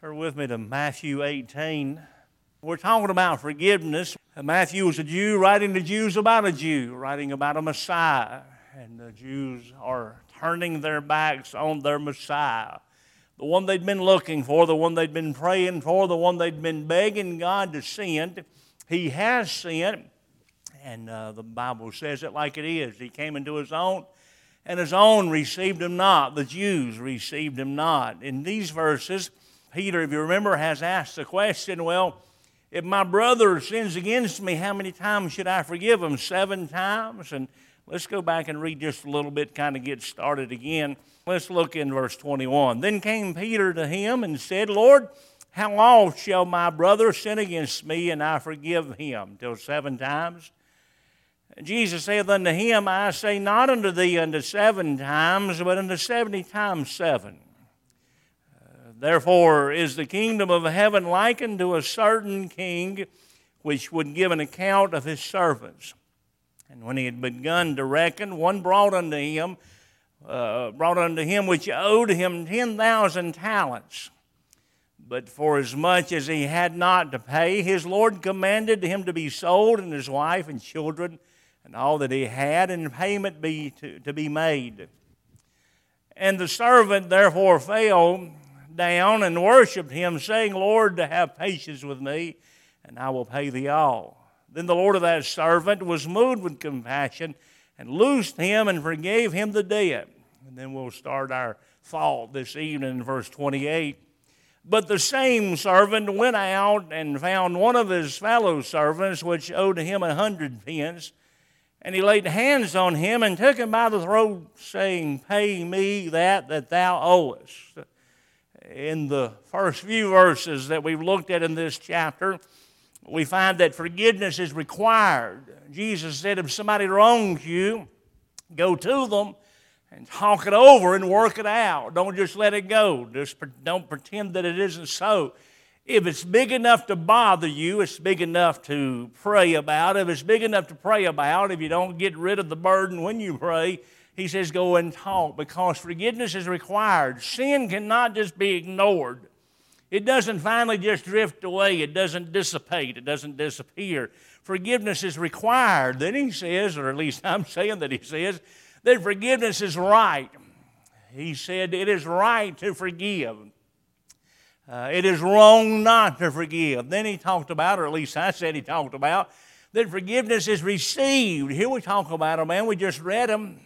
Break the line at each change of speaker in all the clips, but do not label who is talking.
Turn with me to Matthew 18. We're talking about forgiveness. Matthew was a Jew writing to Jews about a Jew, writing about a Messiah. And the Jews are turning their backs on their Messiah. The one they'd been looking for, the one they'd been praying for, the one they'd been begging God to send. He has sent, and the Bible says it like it is. He came into his own, and his own received him not. The Jews received him not. In these verses, Peter, if you remember, has asked the question, well, if my brother sins against me, how many times should I forgive him? 7 times? And let's go back and read just a little bit, kind of get started again. Let's look in verse 21. Then came Peter to him and said, Lord, how oft shall my brother sin against me, and I forgive him? Till 7 times? And Jesus saith unto him, I say not unto thee unto 7 times, but unto 70 times 7. Therefore is the kingdom of heaven likened to a certain king, which would give an account of his servants. And when he had begun to reckon, one brought unto him which owed him 10,000 talents. But forasmuch as he had not to pay, his Lord commanded him to be sold, and his wife and children, and all that he had, and payment to be made. And the servant therefore fell down and worshipped him, saying, Lord, have patience with me, and I will pay thee all. Then the Lord of that servant was moved with compassion, and loosed him, and forgave him the debt. And then we'll start our thought this evening in verse 28. But the same servant went out and found one of his fellow servants, which owed him 100 pence. And he laid hands on him, and took him by the throat, saying, Pay me that thou owest. In the first few verses that we've looked at in this chapter, we find that forgiveness is required. Jesus said, if somebody wrongs you, go to them and talk it over and work it out. Don't just let it go. Don't pretend that it isn't so. If it's big enough to bother you, it's big enough to pray about. If it's big enough to pray about, if you don't get rid of the burden when you pray, he says go and talk, because forgiveness is required. Sin cannot just be ignored. It doesn't finally just drift away. It doesn't dissipate. It doesn't disappear. Forgiveness is required. Then he says, or at least I'm saying that he says, that forgiveness is right. He said it is right to forgive. It is wrong not to forgive. Then he talked about, or at least I said he talked about, that forgiveness is received. Here we talk about a man, we just read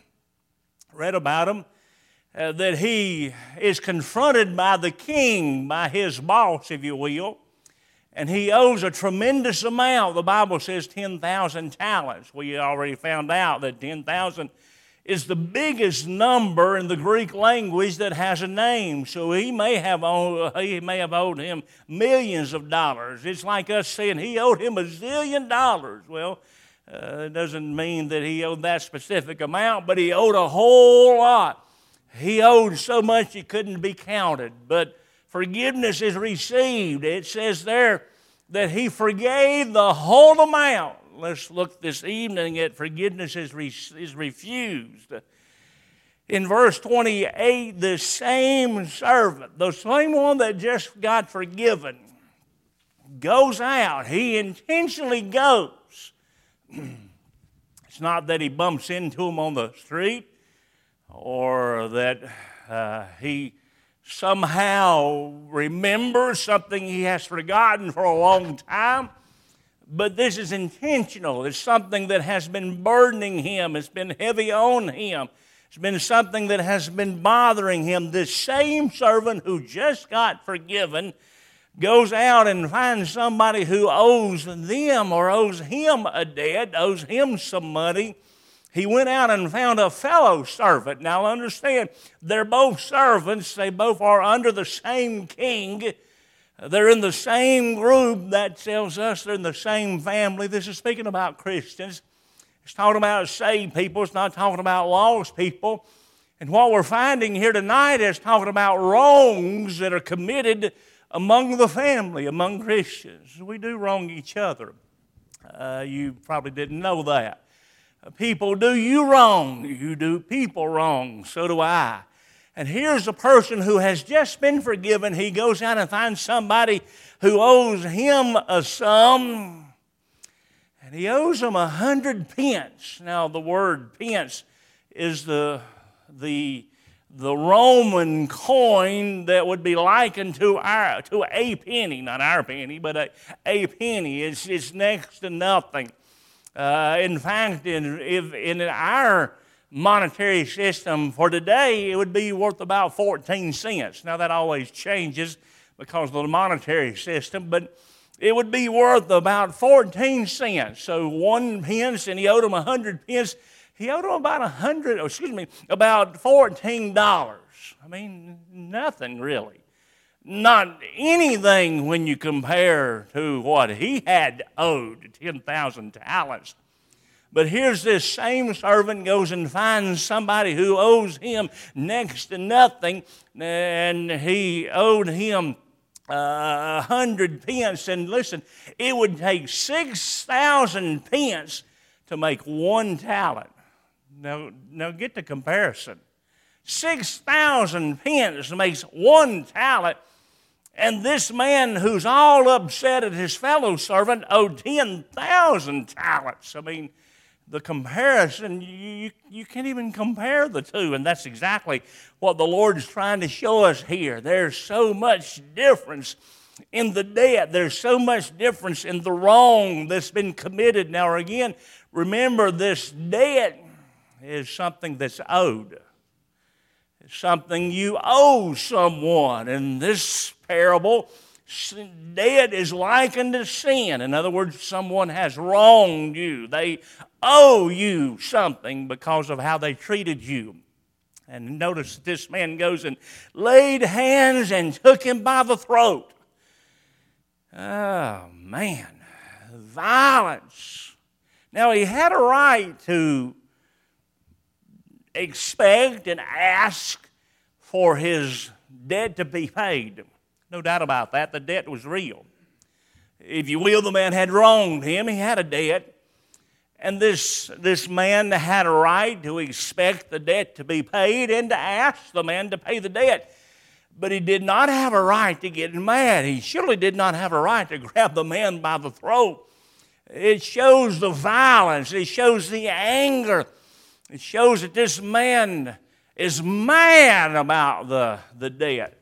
about him, that he is confronted by the king, by his boss, if you will, and he owes a tremendous amount. The Bible says 10,000 talents. We already found out that 10,000 is the biggest number in the Greek language that has a name. So he may have owed him millions of dollars. It's like us saying he owed him $1 zillion. Well, it doesn't mean that he owed that specific amount, but he owed a whole lot. He owed so much it couldn't be counted. But forgiveness is received. It says there that he forgave the whole amount. Let's look this evening at forgiveness is refused. In verse 28, the same servant, the same one that just got forgiven, goes out. He intentionally goes. It's not that he bumps into him on the street, or that he somehow remembers something he has forgotten for a long time. But this is intentional. It's something that has been burdening him. It's been heavy on him. It's been something that has been bothering him. This same servant who just got forgiven goes out and finds somebody who owes them or owes him a debt, owes him some money. He went out and found a fellow servant. Now understand, they're both servants. They both are under the same king. They're in the same group. That tells us they're in the same family. This is speaking about Christians. It's talking about saved people. It's not talking about lost people. And what we're finding here tonight is talking about wrongs that are committed among the family, among Christians. We do wrong each other. You probably didn't know that. People do you wrong. You do people wrong. So do I. And here's a person who has just been forgiven. He goes out and finds somebody who owes him a sum, and he owes them 100 pence. Now, the word pence is the Roman coin that would be likened to a penny, not our penny, but a penny. It's next to nothing. In fact, in our monetary system for today, it would be worth about 14 cents. Now, that always changes because of the monetary system, but it would be worth about 14 cents. So 1 pence, and he owed him 100 pence. He owed him about about $14. I mean, nothing really. Not anything when you compare to what he had owed, 10,000 talents. But here's this same servant goes and finds somebody who owes him next to nothing, and he owed him 100 pence. And listen, it would take 6,000 pence to make 1 talent. Now get the comparison. 6,000 pence makes 1 talent, and this man who's all upset at his fellow servant owed 10,000 talents. I mean, the comparison, you can't even compare the two, and that's exactly what the Lord is trying to show us here. There's so much difference in the debt. There's so much difference in the wrong that's been committed. Now, again, remember, this debt is something that's owed. It's something you owe someone. In this parable, debt is likened to sin. In other words, someone has wronged you. They owe you something because of how they treated you. And notice this man goes and laid hands and took him by the throat. Oh, man. Violence. Now, he had a right to expect and ask for his debt to be paid. No doubt about that. The debt was real. If you will, the man had wronged him. He had a debt. And this man had a right to expect the debt to be paid and to ask the man to pay the debt. But he did not have a right to get mad. He surely did not have a right to grab the man by the throat. It shows the violence. It shows the anger. It shows that this man is mad about the debt.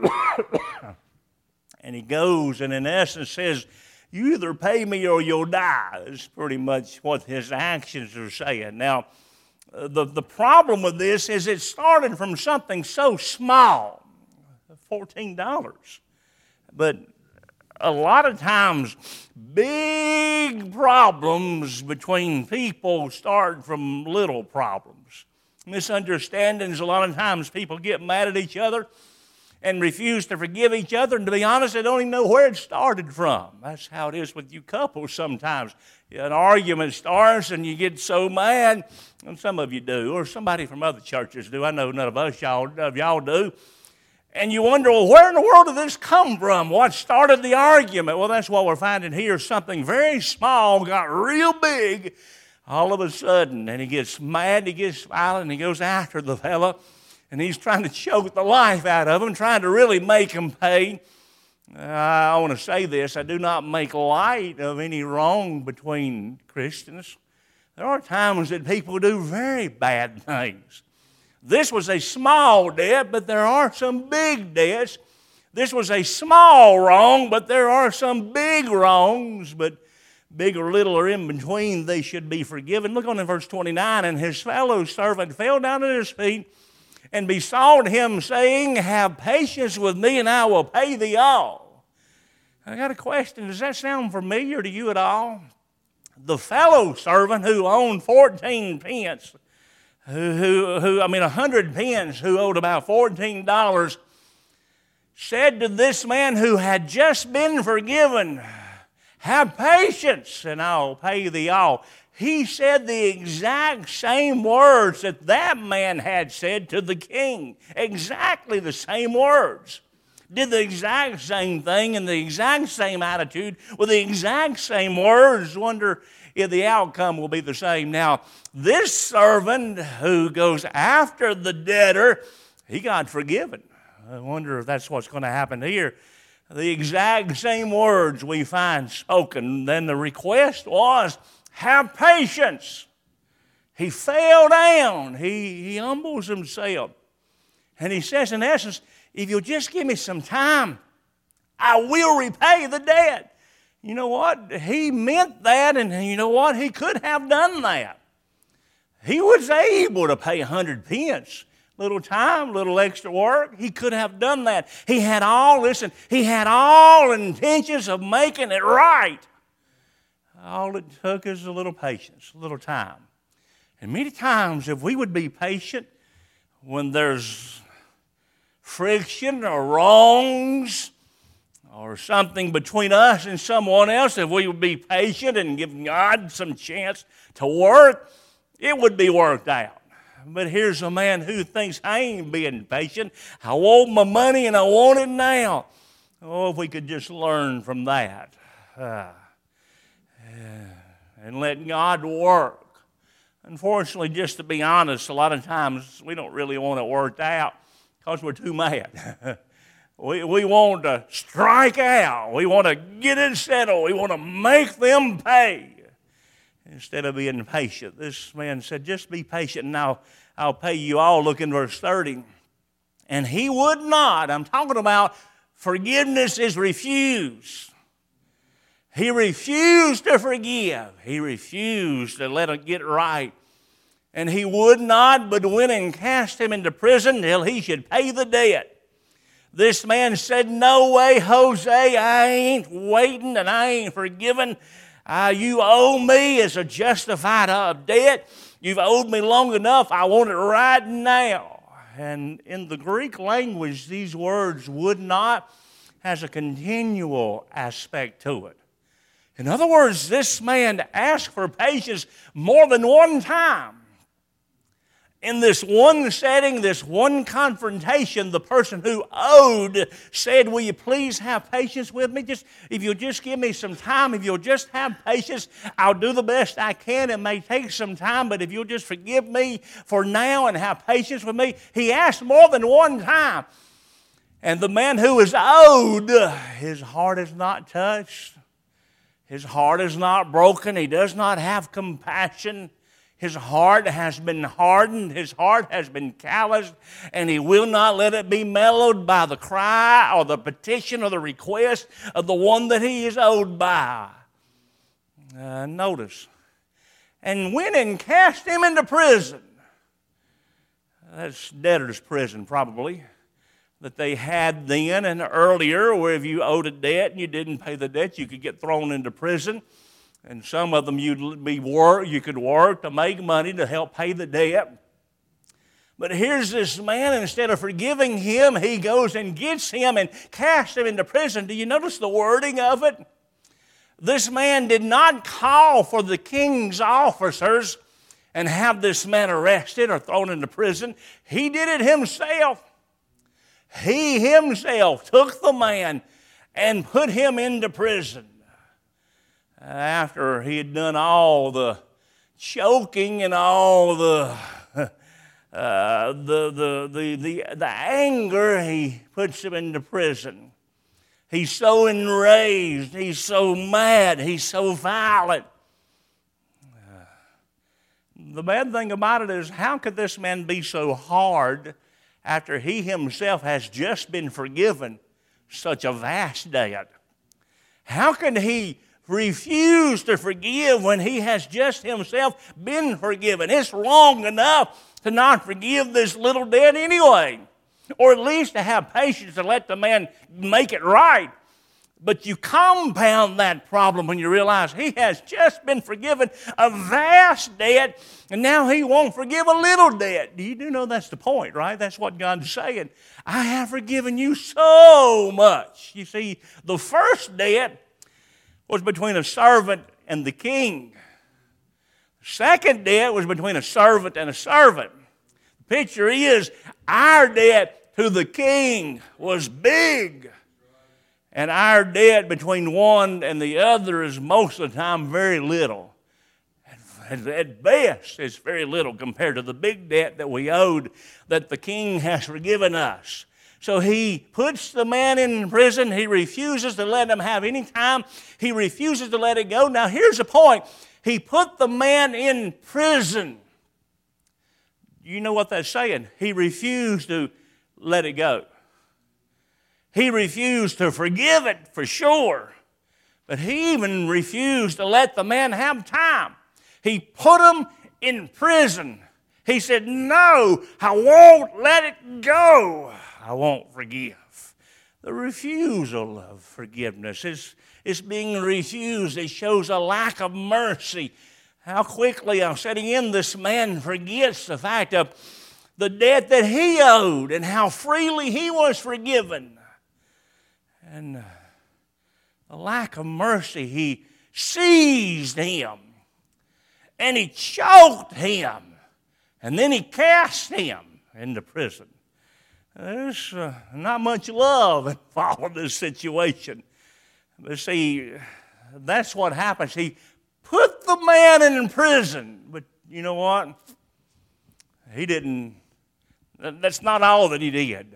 And he goes and in essence says, you either pay me or you'll die, is pretty much what his actions are saying. Now, the problem with this is it started from something so small, $14. But a lot of times, big problems between people start from little problems. Misunderstandings, a lot of times people get mad at each other and refuse to forgive each other. And to be honest, they don't even know where it started from. That's how it is with you couples sometimes. An argument starts and you get so mad, and some of you do, or somebody from other churches do. I know none of y'all do. And you wonder, well, where in the world did this come from? What started the argument? Well, that's what we're finding here. Something very small got real big all of a sudden. And he gets mad, he gets violent, and he goes after the fella. And he's trying to choke the life out of him, trying to really make him pay. I want to say this. I do not make light of any wrong between Christians. There are times that people do very bad things. This was a small debt, but there are some big debts. This was a small wrong, but there are some big wrongs. But big or little or in between, they should be forgiven. Look on in verse 29. And his fellow servant fell down at his feet and besought him, saying, have patience with me, and I will pay thee all. I got a question. Does that sound familiar to you at all? The fellow servant who owned 14 pence, 100 pence, who owed about $14, said to this man who had just been forgiven, have patience, and I'll pay thee all. He said the exact same words that man had said to the king. Exactly the same words. Did the exact same thing in the exact same attitude with the exact same words. Wonder if the outcome will be the same. Now, this servant who goes after the debtor, he got forgiven. I wonder if that's what's going to happen here. The exact same words we find spoken. Then the request was, have patience. He fell down. He humbles himself. And he says, in essence, if you'll just give me some time, I will repay the debt. You know what? He meant that, and you know what? He could have done that. He was able to pay 100 pence. Little time, little extra work. He could have done that. He had all intentions of making it right. All it took is a little patience, a little time. And many times, if we would be patient when there's friction or wrongs or something between us and someone else, if we would be patient and give God some chance to work, it would be worked out. But here's a man who thinks, I ain't being patient. I want my money and I want it now. Oh, if we could just learn from that and let God work. Unfortunately, just to be honest, a lot of times we don't really want it worked out because we're too mad. We want to strike out. We want to get it settled. We want to make them pay. Instead of being patient, this man said, just be patient and I'll pay you all. Look in verse 30. And he would not. I'm talking about forgiveness is refused. He refused to forgive. He refused to let it get right. And he would not, but went and cast him into prison till he should pay the debt. This man said, no way, Jose, I ain't waiting and I ain't forgiven. You owe me as a justified debt. You've owed me long enough. I want it right now. And in the Greek language, these words would not has a continual aspect to it. In other words, this man asked for patience more than one time. In this one setting, this one confrontation, the person who owed said, will you please have patience with me? If you'll just give me some time, if you'll just have patience, I'll do the best I can. It may take some time, but if you'll just forgive me for now and have patience with me. He asked more than one time. And the man who is owed, his heart is not touched. His heart is not broken. He does not have compassion. His heart has been hardened. His heart has been calloused. And he will not let it be mellowed by the cry or the petition or the request of the one that he is owed by. Notice. And went and cast him into prison. That's debtor's prison probably. That they had then and earlier, where if you owed a debt and you didn't pay the debt, you could get thrown into prison. And some of them you could work to make money to help pay the debt. But here's this man, instead of forgiving him, he goes and gets him and casts him into prison. Do you notice the wording of it? This man did not call for the king's officers and have this man arrested or thrown into prison. He did it himself. He himself took the man and put him into prison. After he had done all the choking and all the anger, he puts him into prison. He's so enraged. He's so mad. He's so violent. The bad thing about it is, how could this man be so hard after he himself has just been forgiven such a vast debt? How can he refuse to forgive when he has just himself been forgiven? It's wrong enough to not forgive this little debt anyway, or at least to have patience to let the man make it right. But you compound that problem when you realize he has just been forgiven a vast debt, and now he won't forgive a little debt. You do know that's the point, right? That's what God's saying. I have forgiven you so much. You see, the first debt was between a servant and the king. The second debt was between a servant and a servant. The picture is our debt to the king was big. And our debt between one and the other is most of the time very little. At best, it's very little compared to the big debt that we owed that the king has forgiven us. So he puts the man in prison. He refuses to let him have any time. He refuses to let it go. Now, here's the point. He put the man in prison. You know what that's saying? He refused to let it go. He refused to forgive it for sure. But he even refused to let the man have time. He put him in prison. He said, no, I won't let it go. I won't forgive. The refusal of forgiveness is being refused. It shows a lack of mercy. How quickly, I'm setting in, this man forgets the fact of the debt that he owed and how freely he was forgiven. And the lack of mercy, he seized him and he choked him and then he cast him into prison. There's not much love involved in this situation. But see, that's what happens. He put the man in prison. But you know what? He didn't. That's not all that he did.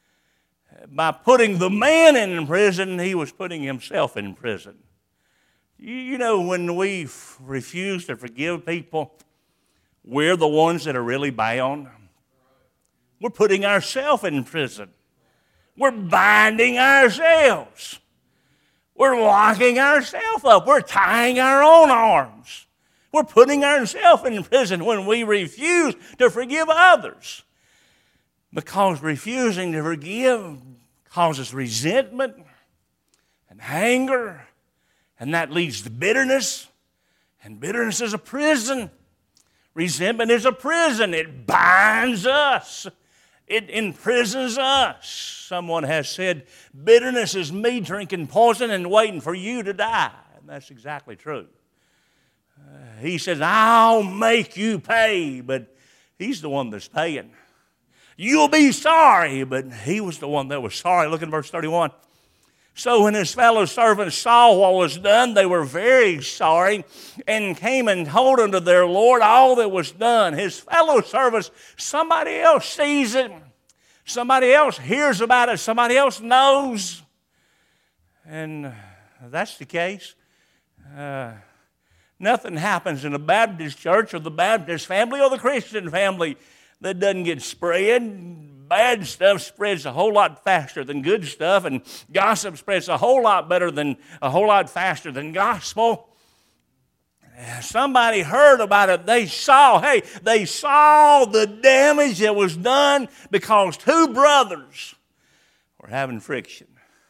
By putting the man in prison, he was putting himself in prison. You know, when we refuse to forgive people, we're the ones that are really bound. We're putting ourselves in prison. We're binding ourselves. We're locking ourselves up. We're tying our own arms. We're putting ourselves in prison when we refuse to forgive others. Because refusing to forgive causes resentment and anger, and that leads to bitterness. And bitterness is a prison. Resentment is a prison. It binds us. It imprisons us. Someone has said, bitterness is me drinking poison and waiting for you to die. And that's exactly true. He says, I'll make you pay, but he's the one that's paying. You'll be sorry, but he was the one that was sorry. Look at verse 31. So when his fellow servants saw what was done, they were very sorry and came and told unto their Lord all that was done. His fellow servants, somebody else sees it. Somebody else hears about it. Somebody else knows. And that's the case. Nothing happens in a Baptist church or the Baptist family or the Christian family that doesn't get spread. Bad stuff spreads a whole lot faster than good stuff, and gossip spreads a whole lot faster than gospel. Somebody heard about it. They saw the damage that was done because two brothers were having friction.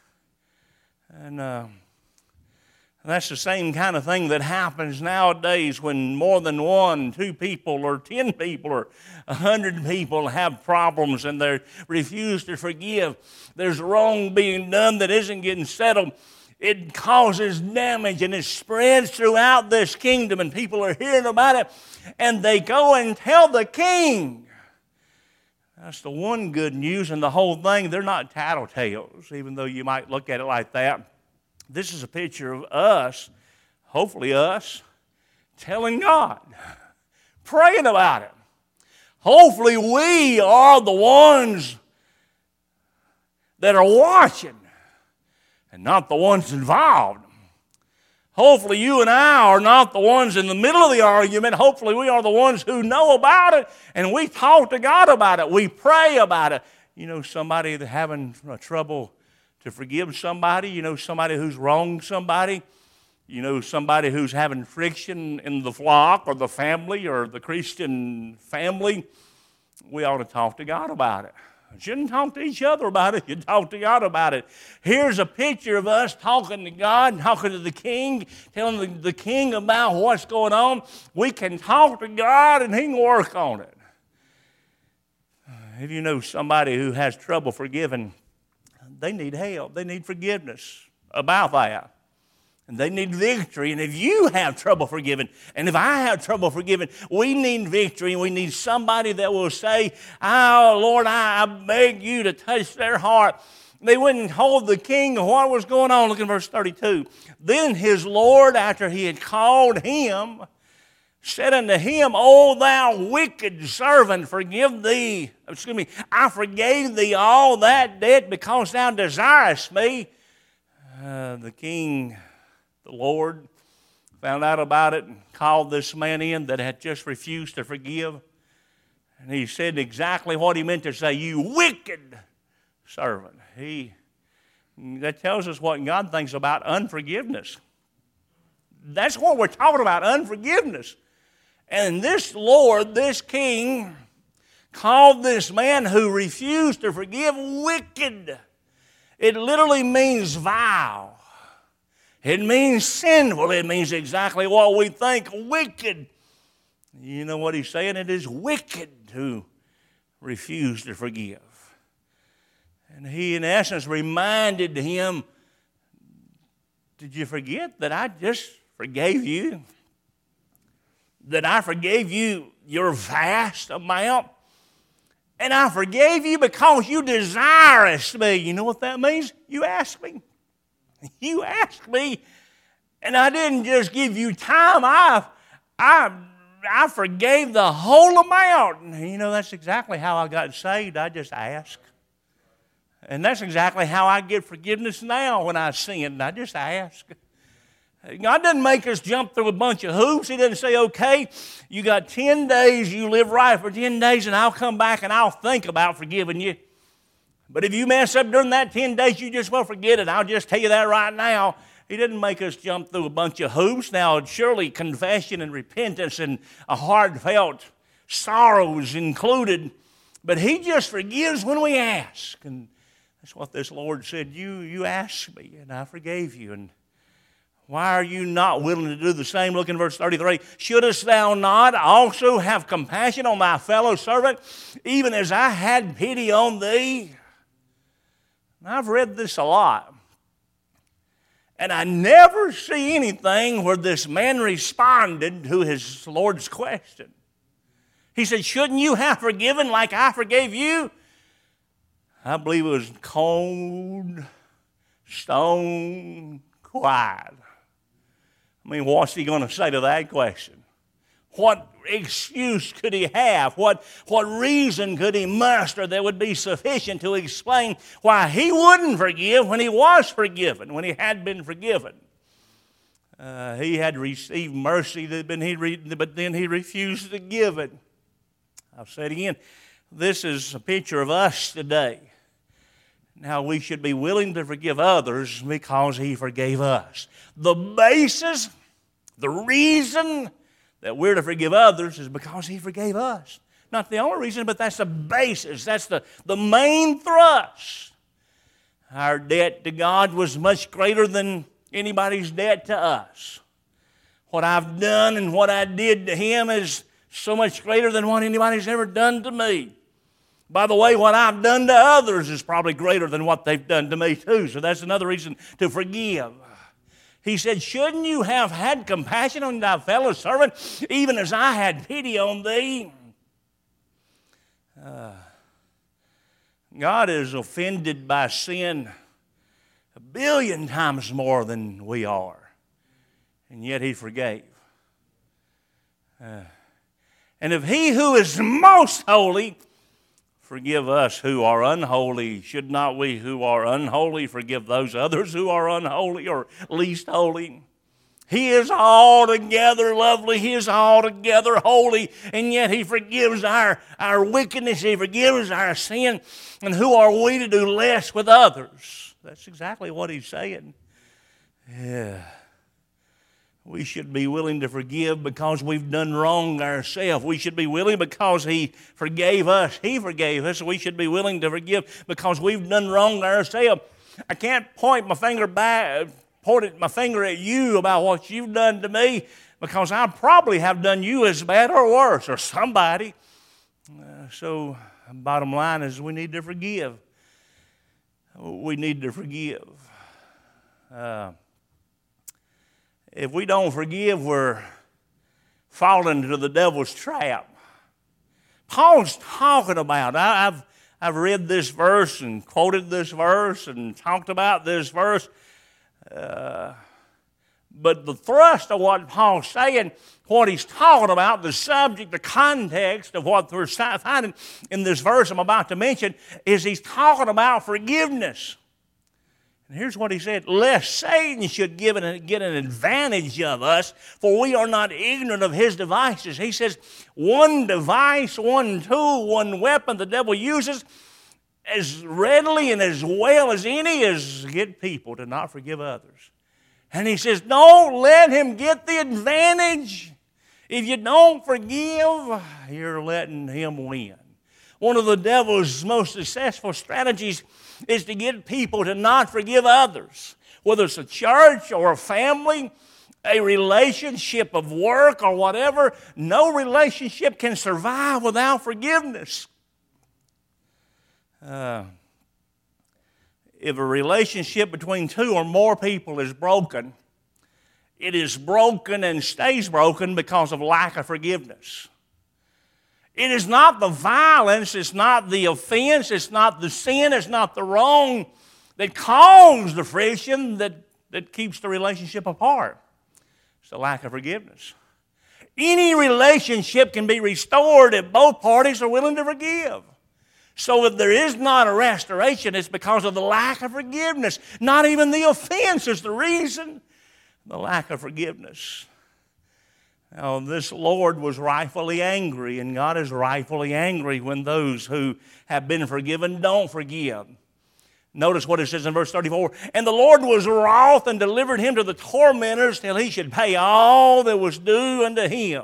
And that's the same kind of thing that happens nowadays when more than 1, 2 people or 10 people or 100 people have problems and they refuse to forgive. There's wrong being done that isn't getting settled. It causes damage and it spreads throughout this kingdom and people are hearing about it and they go and tell the king. That's the one good news in the whole thing. They're not tattletales, even though you might look at it like that. This is a picture of us, hopefully us, telling God, praying about it. Hopefully we are the ones that are watching and not the ones involved. Hopefully you and I are not the ones in the middle of the argument. Hopefully we are the ones who know about it and we talk to God about it. We pray about it. You know, somebody that's having trouble to forgive somebody, you know, somebody who's wronged somebody, you know, somebody who's having friction in the flock or the family or the Christian family, we ought to talk to God about it. You shouldn't talk to each other about it. You talk to God about it. Here's a picture of us talking to God, talking to the king, telling the king about what's going on. We can talk to God and he can work on it. If you know somebody who has trouble forgiving, they need help. They need forgiveness about that. And they need victory. And if you have trouble forgiving, and if I have trouble forgiving, we need victory. And we need somebody that will say, oh, Lord, I beg you to touch their heart. They wouldn't hold the king of what was going on. Look at verse 32. Then his Lord, after he had called him, said unto him, O thou wicked servant, I forgave thee all that debt because thou desirest me. The king, the Lord, found out about it and called this man in that had just refused to forgive. And he said exactly what he meant to say, you wicked servant. That tells us what God thinks about unforgiveness. That's what we're talking about, unforgiveness. And this Lord, this king, called this man who refused to forgive wicked. It literally means vile. It means sinful. It means exactly what we think, wicked. You know what he's saying? It is wicked to refuse to forgive. And he, in essence, reminded him, did you forget that I just forgave you? That I forgave you your vast amount? And I forgave you because you desirest me. You know what that means? You asked me. You asked me, and I didn't just give you time. I forgave the whole amount. And you know, that's exactly how I got saved. I just asked. And that's exactly how I get forgiveness now when I sin. I just ask. God doesn't make us jump through a bunch of hoops. He doesn't say, okay, you got 10 days, you live right for 10 days, and I'll come back and I'll think about forgiving you. But if you mess up during that 10 days, you just won't forget it. I'll just tell you that right now. He didn't make us jump through a bunch of hoops. Now, surely confession and repentance and a heartfelt sorrow is included, but he just forgives when we ask. And that's what this Lord said. You asked me, and I forgave you. And why are you not willing to do the same? Look in verse 33. Shouldest thou not also have compassion on thy fellow servant, even as I had pity on thee? Now, I've read this a lot. And I never see anything where this man responded to his Lord's question. He said, shouldn't you have forgiven like I forgave you? I believe it was cold, stone, quiet. I mean, what's he going to say to that question? What excuse could he have? What reason could he muster that would be sufficient to explain why he wouldn't forgive when he was forgiven, when he had been forgiven? He had received mercy, but then he refused to give it. I'll say it again. This is a picture of us today. Now, we should be willing to forgive others because he forgave us. The basis, the reason that we're to forgive others is because he forgave us. Not the only reason, but that's the basis. That's the main thrust. Our debt to God was much greater than anybody's debt to us. What I've done and what I did to him is so much greater than what anybody's ever done to me. By the way, what I've done to others is probably greater than what they've done to me too. So that's another reason to forgive. He said, shouldn't you have had compassion on thy fellow servant, even as I had pity on thee? God is offended by sin 1,000,000,000 times more than we are. And yet he forgave. And if he who is most holy forgive us who are unholy, should not we who are unholy forgive those others who are unholy or least holy? He is altogether lovely. He is altogether holy. And yet he forgives our wickedness. He forgives our sin. And who are we to do less with others? That's exactly what he's saying. Yeah. We should be willing to forgive because we've done wrong ourselves. We should be willing because he forgave us. He forgave us. We should be willing to forgive because we've done wrong ourselves. I can't point my finger at you about what you've done to me because I probably have done you as bad or worse or somebody. So bottom line is we need to forgive. We need to forgive. If we don't forgive, we're falling into the devil's trap. Paul's talking about, I've read this verse and quoted this verse and talked about this verse. But the thrust of what Paul's saying, what he's talking about, the subject, the context of what we're finding in this verse I'm about to mention, is he's talking about forgiveness. And here's what he said: lest Satan should get an advantage of us, for we are not ignorant of his devices. He says one device, one tool, one weapon the devil uses as readily and as well as any is get people to not forgive others. And he says, don't let him get the advantage. If you don't forgive, you're letting him win. One of the devil's most successful strategies is to get people to not forgive others. Whether it's a church or a family, a relationship of work or whatever, no relationship can survive without forgiveness. If a relationship between two or more people is broken, it is broken and stays broken because of lack of forgiveness. It is not the violence, it's not the offense, it's not the sin, it's not the wrong that caused the friction that keeps the relationship apart. It's the lack of forgiveness. Any relationship can be restored if both parties are willing to forgive. So if there is not a restoration, it's because of the lack of forgiveness. Not even the offense is the reason. The lack of forgiveness. Now, this Lord was rightfully angry, and God is rightfully angry when those who have been forgiven don't forgive. Notice what it says in verse 34. And the Lord was wroth and delivered him to the tormentors till he should pay all that was due unto him.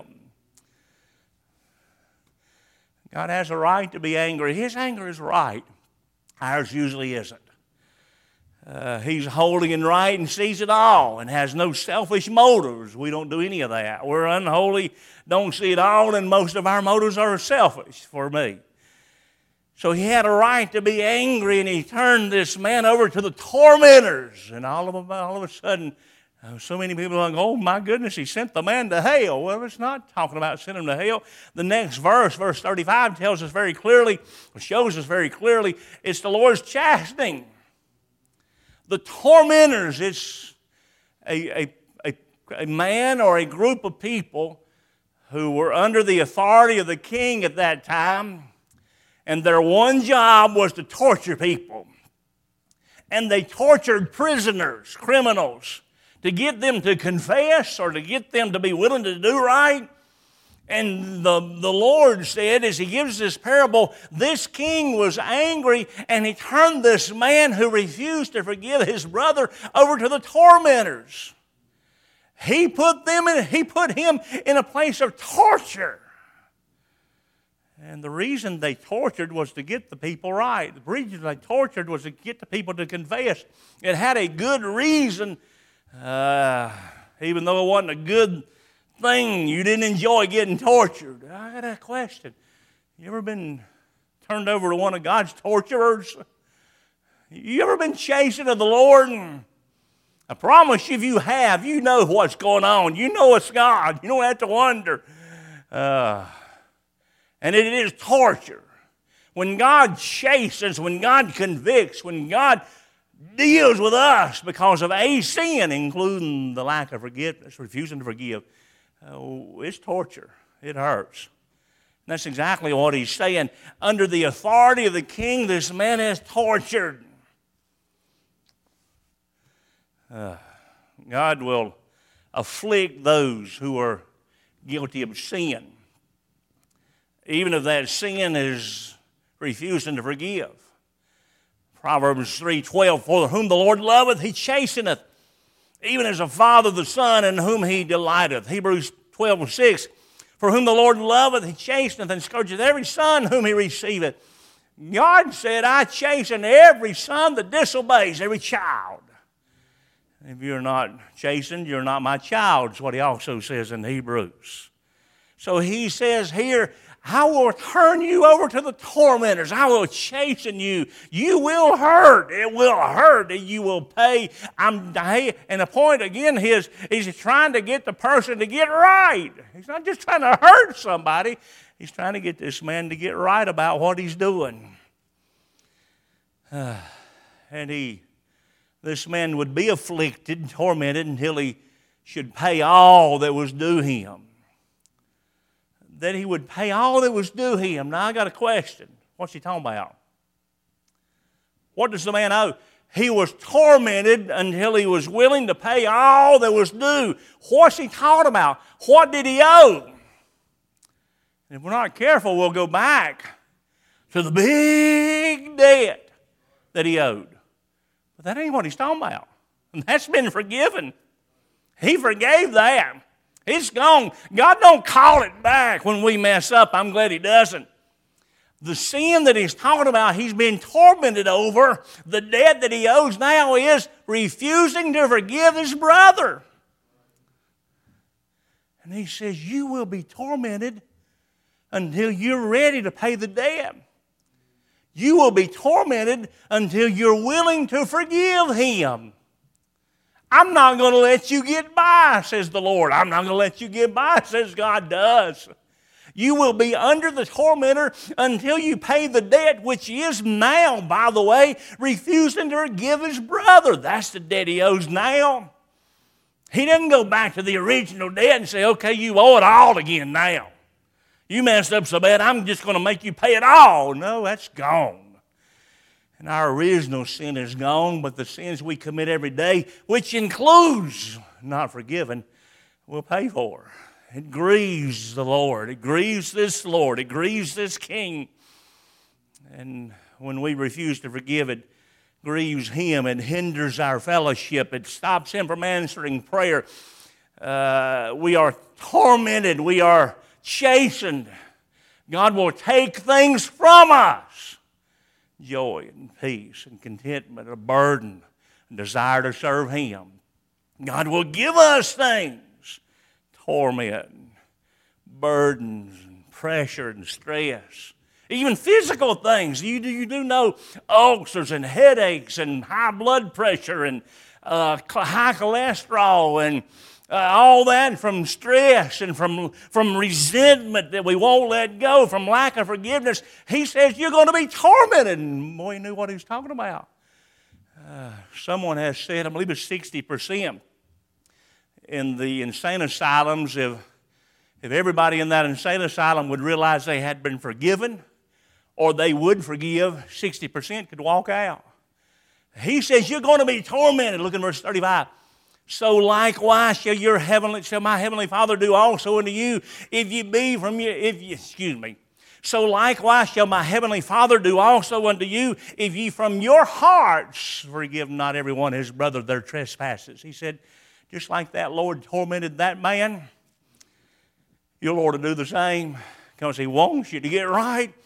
God has a right to be angry. His anger is right. Ours usually isn't. He's holy and right and sees it all and has no selfish motives. We don't do any of that. We're unholy, don't see it all, and most of our motives are selfish for me. So he had a right to be angry, and he turned this man over to the tormentors. And all of a sudden, so many people are like, oh my goodness, he sent the man to hell. Well, it's not talking about sending him to hell. The next verse, verse 35, tells us very clearly, or shows us very clearly, it's the Lord's chastening. The tormentors, it's a man or a group of people who were under the authority of the king at that time, and their one job was to torture people. And they tortured prisoners, criminals, to get them to confess or to get them to be willing to do right. And the Lord said, as he gives this parable, this king was angry, and he turned this man who refused to forgive his brother over to the tormentors. He put him in a place of torture. And the reason they tortured was to get the people right. The reason they tortured was to get the people to confess. It had a good reason, even though it wasn't a good thing. You didn't enjoy getting tortured. I got a question. You ever been turned over to one of God's torturers? You ever been chasing of the Lord? I promise you, if you have, you know what's going on. You know it's God. You don't have to wonder. And it is torture. When God chastens, when God convicts, when God deals with us because of a sin, including the lack of forgiveness, refusing to forgive, it's torture. It hurts. And that's exactly what he's saying. Under the authority of the king, this man is tortured. God will afflict those who are guilty of sin, even if that sin is refusing to forgive. Proverbs 3:12, for whom the Lord loveth, he chasteneth, even as a father the son in whom he delighteth. Hebrews 12:6, for whom the Lord loveth, he chasteneth and scourgeth every son whom he receiveth. God said, I chasten every son that disobeys, every child. If you're not chastened, you're not my child, is what he also says in Hebrews. So he says here, I will turn you over to the tormentors. I will chasten you. You will hurt. It will hurt. And you will pay. And the point again is he's trying to get the person to get right. He's not just trying to hurt somebody. He's trying to get this man to get right about what he's doing. This man would be afflicted, tormented until he should pay all that was due him. That he would pay all that was due him. Now I got a question. What's he talking about? What does the man owe? He was tormented until he was willing to pay all that was due. What's he talking about? What did he owe? And if we're not careful, we'll go back to the big debt that he owed. But that ain't what he's talking about. And that's been forgiven. He forgave that. It's gone. God don't call it back when we mess up. I'm glad he doesn't. The sin that he's talking about, he's been tormented over. The debt that he owes now is refusing to forgive his brother. And he says, you will be tormented until you're ready to pay the debt. You will be tormented until you're willing to forgive him. I'm not going to let you get by, says the Lord. I'm not going to let you get by, says God does. You will be under the tormentor until you pay the debt, which is now, by the way, refusing to forgive his brother. That's the debt he owes now. He doesn't go back to the original debt and say, okay, you owe it all again now. You messed up so bad, I'm just going to make you pay it all. No, that's gone. And our original sin is gone, but the sins we commit every day, which includes not forgiven, we'll pay for. It grieves the Lord. It grieves this Lord. It grieves this King. And when we refuse to forgive, it grieves him. It hinders our fellowship. It stops him from answering prayer. We are tormented. We are chastened. God will take things from us. Joy and peace and contentment, a burden, a desire to serve him. God will give us things. Torment, burdens, and pressure and stress. Even physical things. You do know ulcers and headaches and high blood pressure and high cholesterol and all that from stress and from resentment that we won't let go, from lack of forgiveness. He says you're going to be tormented. And boy, he knew what he was talking about. Someone has said, I believe it's 60%. In the insane asylums, if everybody in that insane asylum would realize they had been forgiven or they would forgive, 60% could walk out. He says, you're going to be tormented. Look in verse 35. So likewise shall my heavenly Father do also unto you, So likewise shall my heavenly Father do also unto you, if ye from your hearts forgive not every one his brother their trespasses. He said, just like that Lord tormented that man, your Lord will do the same because he wants you to get right.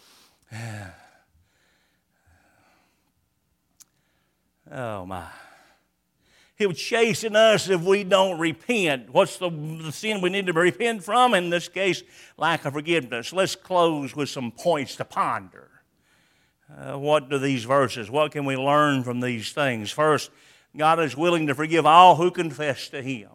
Oh, my. He'll chasten us if we don't repent. What's the sin we need to repent from? In this case, lack of forgiveness. Let's close with some points to ponder. What do these verses, what can we learn from these things? First, God is willing to forgive all who confess to him.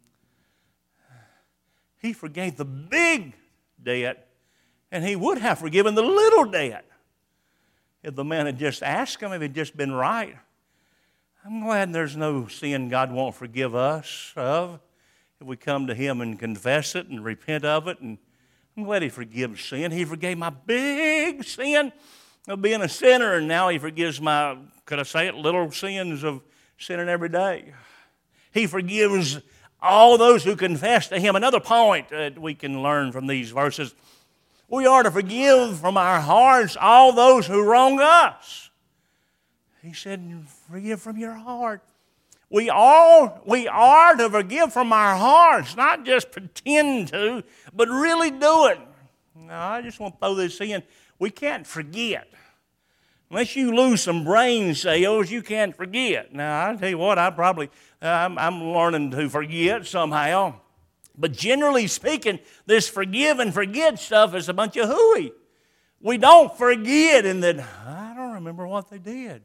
He forgave the big debt, and he would have forgiven the little debt if the man had just asked him, if he'd just been right. I'm glad there's no sin God won't forgive us of if we come to him and confess it and repent of it. And I'm glad he forgives sin. He forgave my big sin of being a sinner, and now he forgives my, could I say it, little sins of sinning every day. He forgives all those who confess to him. Another point that we can learn from these verses, we are to forgive from our hearts all those who wrong us. He said, forgive from your heart. We are to forgive from our hearts, not just pretend to, but really do it. Now, I just want to throw this in. We can't forget. Unless you lose some brain cells, you can't forget. Now, I'll tell you what, I'm learning to forget somehow. But generally speaking, this forgive and forget stuff is a bunch of hooey. We don't forget in that, I don't remember what they did.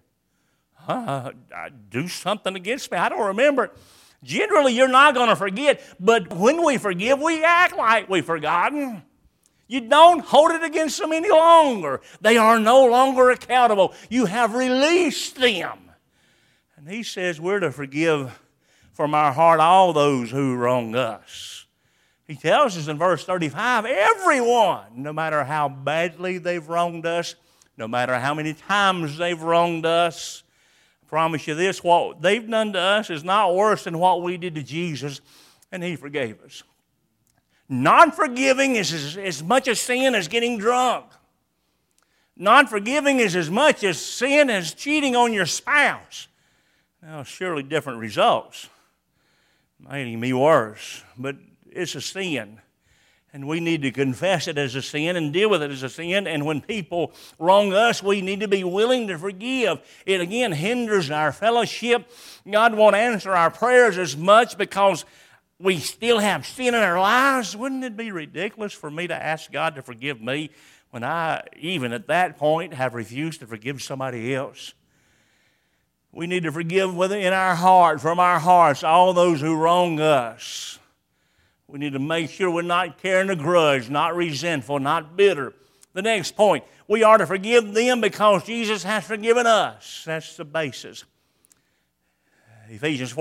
Do something against me. I don't remember. Generally, you're not going to forget. But when we forgive, we act like we've forgotten. You don't hold it against them any longer. They are no longer accountable. You have released them. And he says we're to forgive from our heart all those who wrong us. He tells us in verse 35, everyone, no matter how badly they've wronged us, no matter how many times they've wronged us, I promise you this, what they've done to us is not worse than what we did to Jesus, and He forgave us. Non-forgiving is as much a sin as getting drunk. Non-forgiving is as much as sin as cheating on your spouse. Now, surely different results. Might be worse, but it's a sin. And we need to confess it as a sin and deal with it as a sin. And when people wrong us, we need to be willing to forgive. It again hinders our fellowship. God won't answer our prayers as much because we still have sin in our lives. Wouldn't it be ridiculous for me to ask God to forgive me when I, even at that point, have refused to forgive somebody else? We need to forgive in our heart, from our hearts, all those who wrong us. We need to make sure we're not carrying a grudge, not resentful, not bitter. The next point, we are to forgive them because Jesus has forgiven us. That's the basis. Ephesians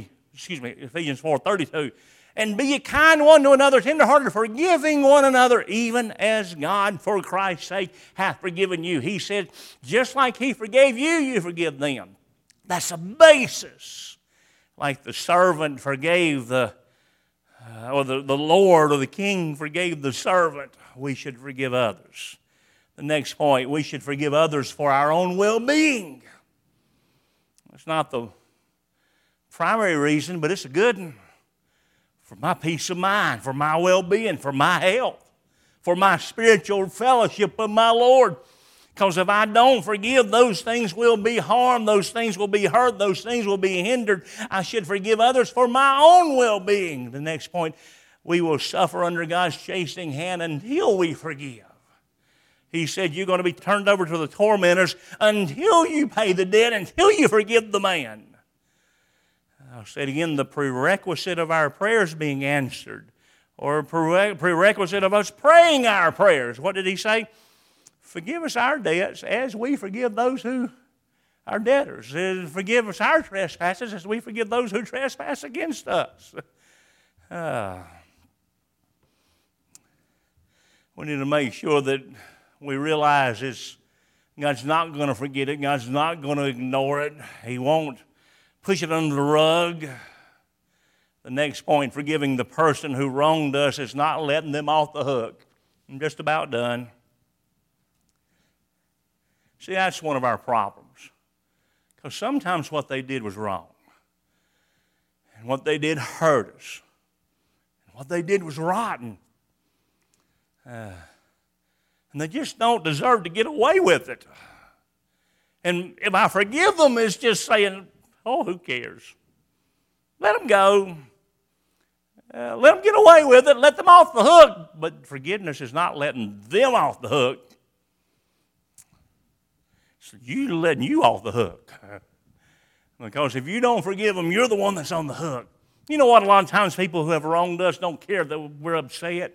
4:32. And be ye kind one to another, tenderhearted, forgiving one another, even as God, for Christ's sake, hath forgiven you. He said, just like He forgave you, you forgive them. That's a basis. Like the servant forgave the Lord or the king forgave the servant, we should forgive others. The next point, we should forgive others for our own well-being. It's not the primary reason, but it's a good one. For my peace of mind, for my well-being, for my health, for my spiritual fellowship with my Lord. Because if I don't forgive, those things will be harmed, those things will be hurt, those things will be hindered. I should forgive others for my own well-being. The next point, we will suffer under God's chastening hand until we forgive. He said you're going to be turned over to the tormentors until you pay the debt, until you forgive the man. I'll say it again, the prerequisite of our prayers being answered, or prerequisite of us praying our prayers. What did He say? Forgive us our debts as we forgive those who are debtors. Forgive us our trespasses as we forgive those who trespass against us. We need to make sure that we realize God's not going to forget it. God's not going to ignore it. He won't push it under the rug. The next point, forgiving the person who wronged us is not letting them off the hook. I'm just about done. See, that's one of our problems. Because sometimes what they did was wrong. And what they did hurt us. And what they did was rotten. And they just don't deserve to get away with it. And if I forgive them, it's just saying, oh, who cares? Let them go. Let them get away with it. Let them off the hook. But forgiveness is not letting them off the hook. You're letting you off the hook. Because if you don't forgive them, you're the one that's on the hook. You know what? A lot of times people who have wronged us don't care that we're upset.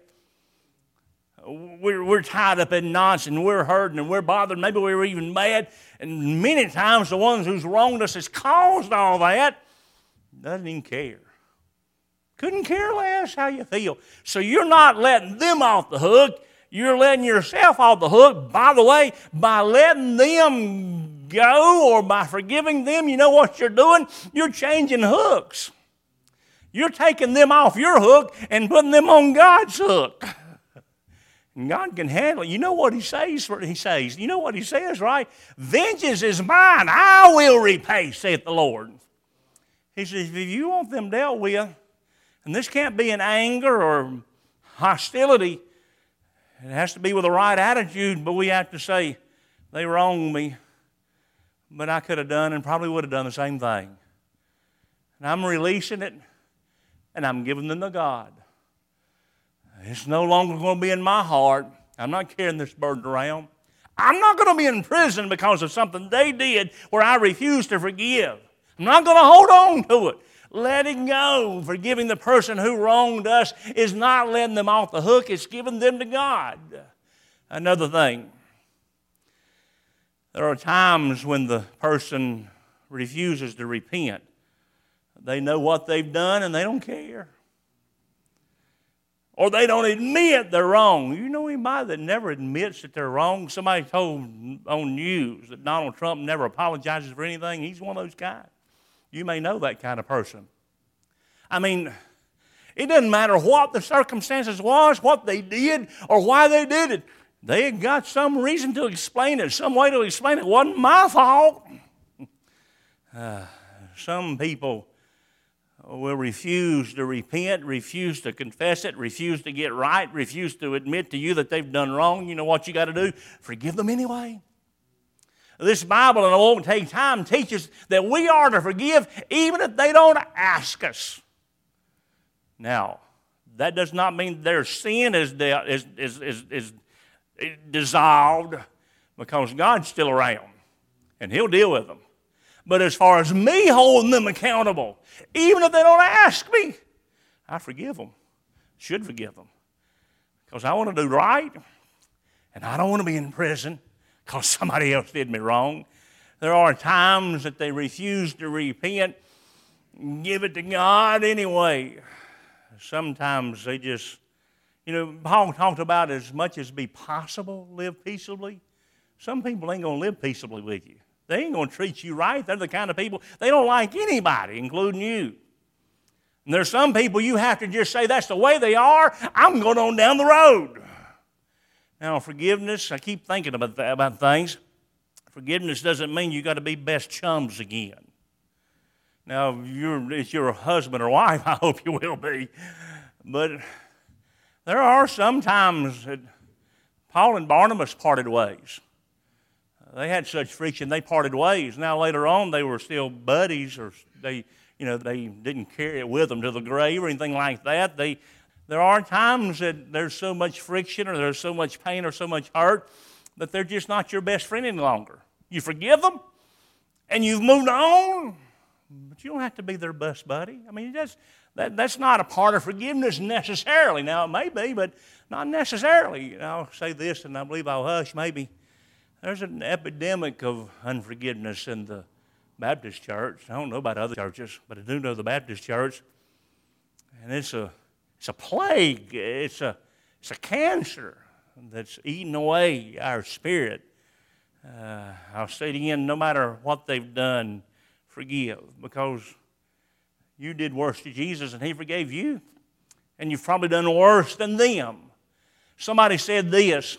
We're tied up in knots and we're hurting and we're bothered. Maybe we're even mad. And many times the ones who's wronged us has caused all that. Doesn't even care. Couldn't care less how you feel. So you're not letting them off the hook. You're letting yourself off the hook. By the way, by letting them go or by forgiving them, you know what you're doing? You're changing hooks. You're taking them off your hook and putting them on God's hook. And God can handle it. You know what He says? You know what He says, right? Vengeance is mine. I will repay, saith the Lord. He says, if you want them dealt with, and this can't be in anger or hostility, it has to be with the right attitude, but we have to say, they wronged me, but I could have done and probably would have done the same thing. And I'm releasing it, and I'm giving them to God. It's no longer going to be in my heart. I'm not carrying this burden around. I'm not going to be in prison because of something they did where I refuse to forgive. I'm not going to hold on to it. Letting go, forgiving the person who wronged us is not letting them off the hook. It's giving them to God. Another thing, there are times when the person refuses to repent. They know what they've done and they don't care. Or they don't admit they're wrong. You know anybody that never admits that they're wrong? Somebody told on news that Donald Trump never apologizes for anything. He's one of those guys. You may know that kind of person. I mean, it doesn't matter what the circumstances was, what they did, or why they did it. They had got some reason to explain it, some way to explain it. It wasn't my fault. Some people will refuse to repent, refuse to confess it, refuse to get right, refuse to admit to you that they've done wrong. You know what you got to do? Forgive them anyway. This Bible, and it won't take time, teaches that we are to forgive even if they don't ask us. Now, that does not mean their sin is dissolved, because God's still around and He'll deal with them. But as far as me holding them accountable, even if they don't ask me, I forgive them, should forgive them, because I want to do right, and I don't want to be in prison because somebody else did me wrong. There are times that they refuse to repent, give it to God anyway. Sometimes they just, Paul talked about as much as be possible, live peaceably. Some people ain't going to live peaceably with you. They ain't going to treat you right. They're the kind of people, they don't like anybody, including you. And there's some people you have to just say, that's the way they are. I'm going on down the road. Now, forgiveness, I keep thinking about things. Forgiveness doesn't mean you got to be best chums again. Now, if you're a husband or wife, I hope you will be. But there are some times that Paul and Barnabas parted ways. They had such friction, they parted ways. Now, later on, they were still buddies, or they didn't carry it with them to the grave or anything like that. There are times that there's so much friction, or there's so much pain, or so much hurt, that they're just not your best friend any longer. You forgive them, and you've moved on. But you don't have to be their best buddy. I mean, that's not a part of forgiveness necessarily. Now, it may be, but not necessarily. I'll say this, and I believe I'll hush. Maybe there's an epidemic of unforgiveness in the Baptist church. I don't know about other churches, but I do know the Baptist church. And it's a plague. It's a cancer that's eating away our spirit. I'll say it again, no matter what they've done, forgive, because you did worse to Jesus and He forgave you, and you've probably done worse than them. Somebody said this: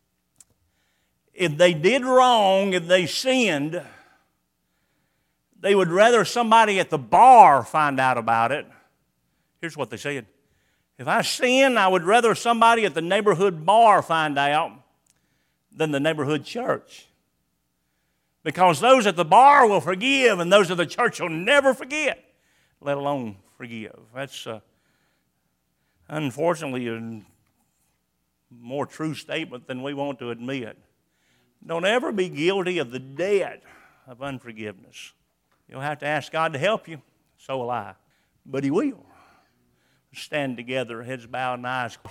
if they did wrong, if they sinned, they would rather somebody at the bar find out about it. Here's what they said: if I sin, I would rather somebody at the neighborhood bar find out than the neighborhood church. Because those at the bar will forgive, and those at the church will never forget, let alone forgive. That's unfortunately a more true statement than we want to admit. Don't ever be guilty of the debt of unforgiveness. You'll have to ask God to help you. So will I. But He will. Stand together, heads bowed and eyes.